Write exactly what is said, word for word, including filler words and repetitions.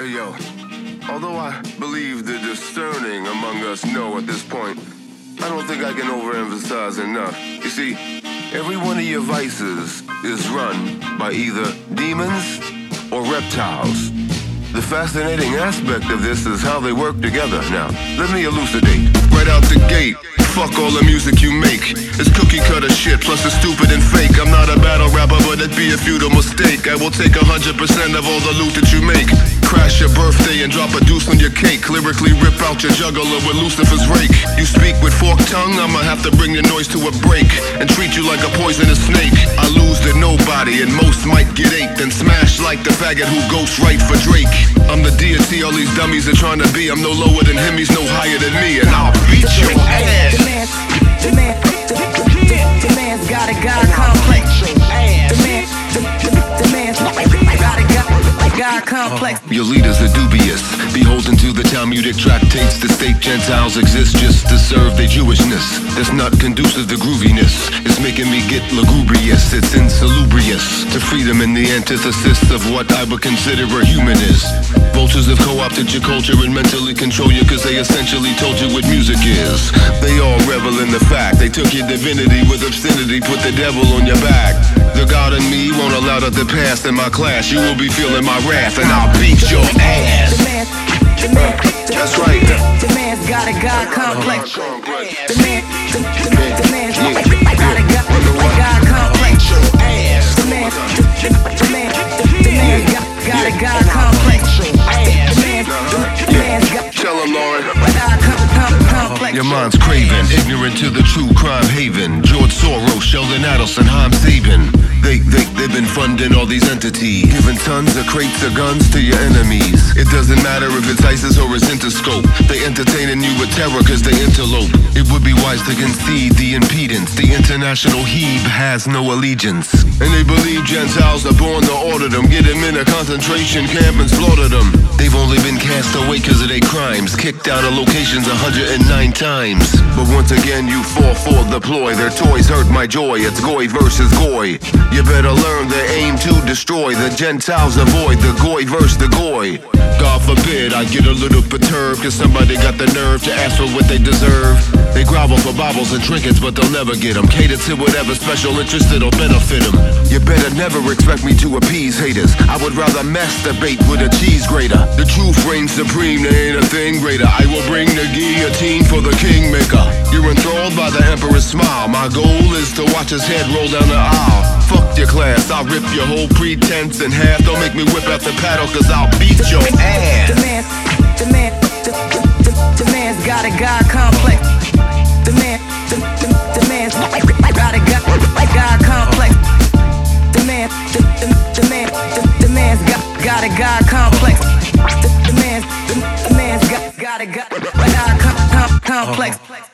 Hey yo, although I believe the discerning among us know at this point, I don't think I can overemphasize enough. You see, every one of your vices is run by either demons or reptiles. The fascinating aspect of this is how they work together. Now, let me elucidate. Right out the gate, fuck all the music you make. It's cookie cutter shit, plus it's stupid and fake. I'm not a battle rapper, but it'd be a futile mistake. I will take one hundred percent of all the loot that you make. Crash your birthday and drop a deuce on your cake. Lyrically rip out your jugular with Lucifer's rake. You speak with forked tongue, I'ma have to bring your noise to a break and treat you like a poisonous snake. I lose to nobody and most might get ate, then smash like the faggot who ghost write for Drake. I'm the deity all these dummies are trying to be. I'm no lower than him, he's no higher than me, and I'll beat your ass. The man, the man, the, the, the, the man's got a God complex. The man, the, the, the man's got a God, God complex. Your leaders are dubious, beholden to the Talmudic tractates. The state Gentiles exist just to serve their Jewishness. That's not conducive to grooviness. It's making me get lugubrious. It's insalubrious to freedom in the antithesis of what I would consider a human is. Vultures have co-opted your culture and mentally control you, cause they essentially told you what music is. They all revel in the fact they took your divinity with obscenity, put the devil on your back. The God in me won't allow that to pass in my class. You will be feeling my wrath and I'll beat your ass. The man, the man, the, That's right. The man's got a God complex. The man, the, the, the man's got a God, God complex. The man, the, the, the man, the, the man's got, got a God complex. The man, the, the man's got. Tell him, Lauren. Your mind's craven, ignorant to the true crime haven. George Soros, Sheldon Adelson, Hans Saban. They, they, they've been funding all these entities, giving tons of crates of guns to your enemies. It doesn't matter if it's ISIS or it's Interscope. They entertaining you with terror cause they interlope. It would be wise to concede the impedance. The international heave has no allegiance. And they believe Gentiles are born to order them, get them in a concentration camp and slaughter them. They've only been cast away cause of their crimes, kicked out of locations one hundred nine times. But once again you fall for the ploy. Their toys hurt my joy, it's Goy versus Goy. You better learn their aim to destroy. The Gentiles avoid the Goy versus the Goy. God forbid I get a little perturbed cause somebody got the nerve to ask for what they deserve. They grovel for baubles and trinkets but they'll never get them. Cater to whatever special interest that'll benefit them. You better never expect me to appease haters. I would rather masturbate with a cheese grater. The truth reigns supreme, there ain't a thing greater. I will bring the guillotine for the kingmaker. You're enthralled by the emperor's smile. My goal is to watch his head roll down the aisle. Fuck your class, I'll rip your whole pretense in half. Don't make me whip out the paddle cause I'll beat your ass. The man, the man, the, the, the, the man's got a God complex. The man, the, the, the man's got a God, God complex. The man, the, the, the man, the, the man's got, got a God complex. The, the man's, the, the man's got, got a God, God com, com, complex.